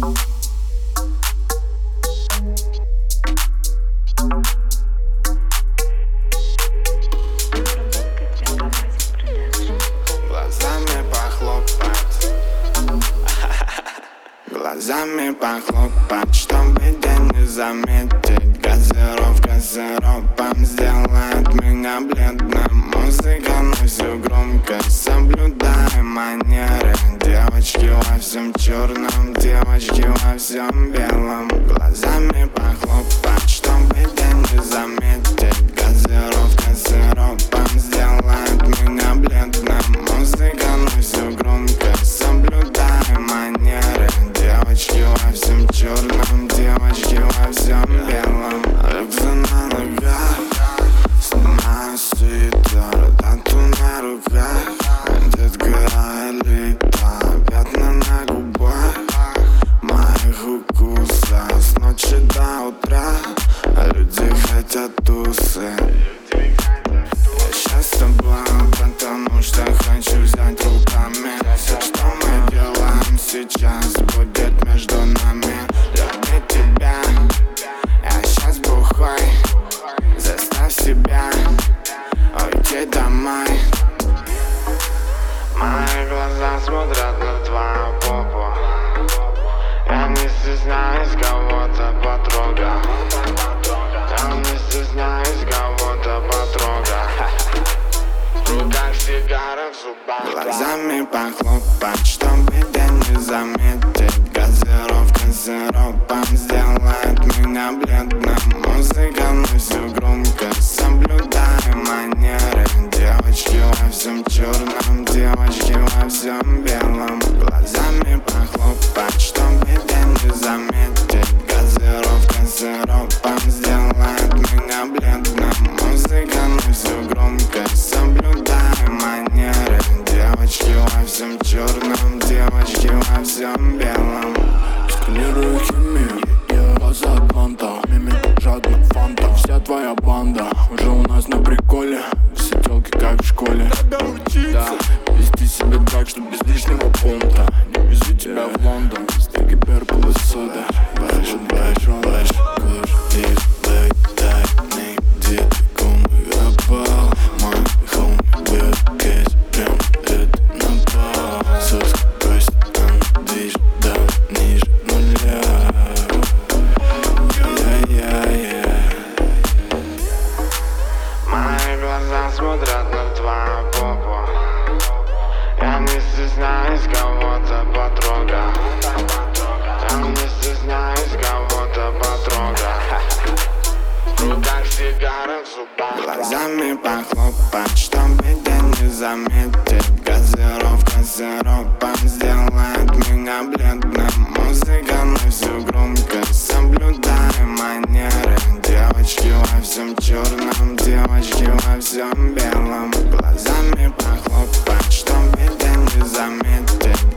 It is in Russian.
Глазами похлопать, глазами похлопать, чтобы день не заметить. Газировка сиропом сделает меня бледным. Музыка носит громкость, соблюдая манеры. Девочки во всем черном, девочки во всем белом. Глазами похлопать, чтобы день не заметить. Газировка сиропом сделает меня бледным. Музыка носит громкость, соблюдая манеры. Девочки во всем черном, девочки во всем белом. Рюкзак на ногах, снимаю свитер, тату на руках. Детка элита, пятна на губах, моих укусов с ночи до утра. Люди хотят тусы. Я сейчас с тобой, потому что хочу взять руками. Все, что мы делаем сейчас, будет между нами. Люблю тебя, я сейчас бухой. Заставь себя уйти домой. Мои глаза смотрят на твою попу. Я не стесняюсь кого-то потрогать. Я не стесняюсь кого-то потрогать. В руках сигара, в зубах. Глазами похлопать, чтобы день не заметить. Газировка сиропом сделает меня бледным. Музыка носит громкость, соблюдая манеры. Девочки во всем черном, девочки во всем белом. Глазами похлопать, чтобы день не заметить. Газировка сиропом сделает меня бледным. Музыка носит громкость, соблюдая манеры. Девочки во всем черном, девочки во всем белом. Сканирую химию, глаза Атланта, мимик жадный фанта. Вся твоя банда уже у нас на приколе. Все телки как в школе. Надо учиться, да, вести себя так, что без лишнего понта. Не везу тебя в Лондон, стейки, перпл и сода. Бэш, бэш, бэш, куш, диш, блэк, дай, нигде такому пропал. Мой хоум, бэт, кейс, прям это напал. Сос, кость, там, движ, да, ниже нуля. Мои глаза смотрят на твою попу. Я не стесняюсь кого-то потрогать. Я не стесняюсь кого-то потрогать. В руках сигара, в зубах. Глазами похлопать, чтобы день не заметить. Газировка сиропом сделает меня бледным. Музыка носит громкость, соблюдая манеры. Девочки во всем черном, девочки во всем белом. Глазами похлопать, чтобы день не заметить.